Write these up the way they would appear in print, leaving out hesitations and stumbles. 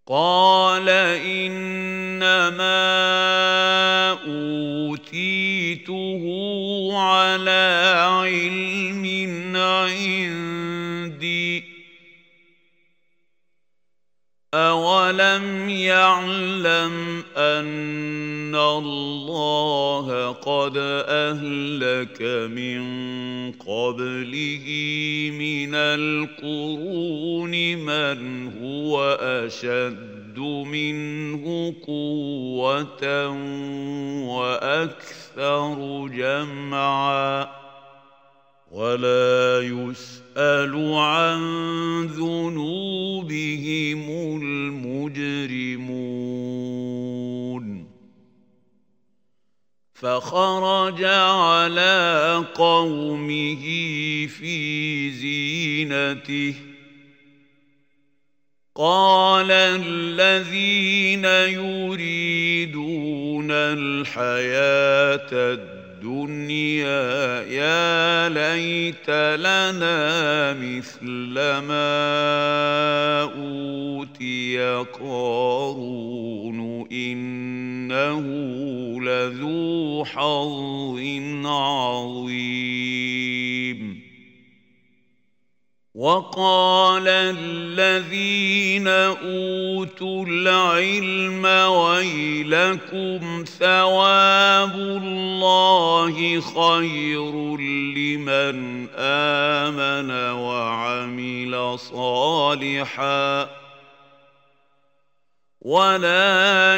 قال إنما أوتيته على علم عندي أولم يعلم أن الله قد أهلك من قبله من القرون من هو أشد منه قوة وأكثر جمعا ولا يسأل عن ذنوبهم المجرمون فخرج على قومه في زينته قال الذين يريدون الحياة الدنيا يا ليت لنا مثل ما أوتي قارون إنه لذو حظ عظيم وقال الذين أوتوا العلم ويلكم ثواب الله خير لمن آمن وعمل صالحا ولا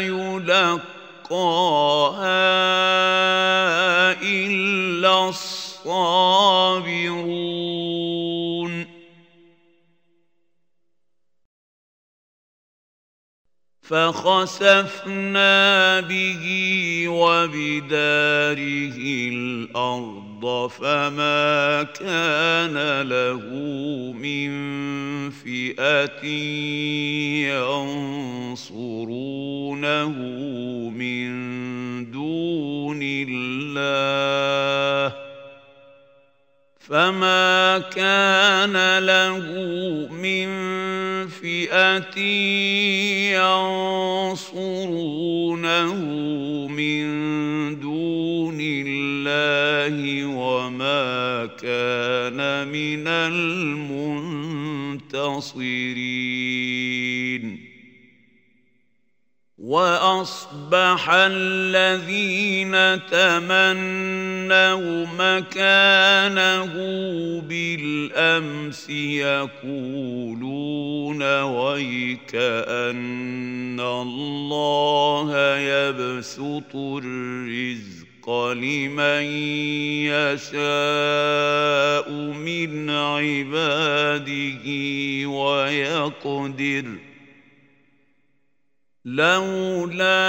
يلقاها إلا الصابرون فخسفنا به وبداره الأرض فما كان له من فئة ينصرونه من دون الله فما كان له من فئة ينصرونه من دون الله وما كان من المنتصرين وأصبح الذين تمنوا مكانه بالأمس يقولون ويكأن الله يبسط الرزق لمن يشاء من عباده ويقدر لولا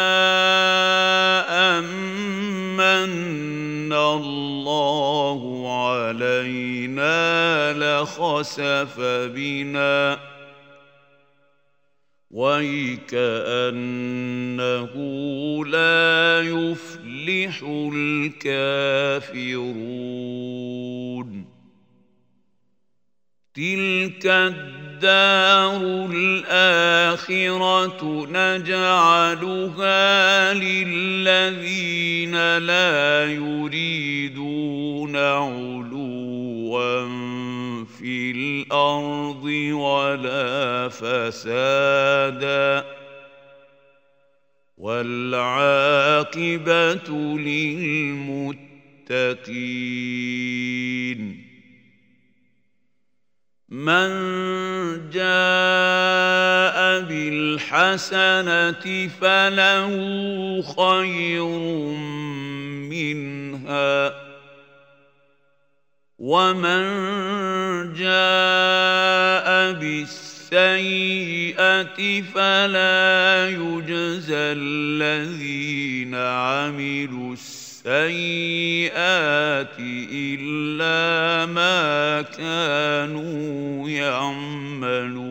أمن الله علينا لخسف بنا ويكأنه لا يفلح الكافرون تلك الدار الآخرة نجعلها للذين لا يريدون علوا في الأرض ولا فسادا والعاقبة للمتقين من جاء بالحسنة فله خير منها ومن جاء بالسيئة فلا يجزى الذين عملوا السيئات إلا ما كانوا يعملون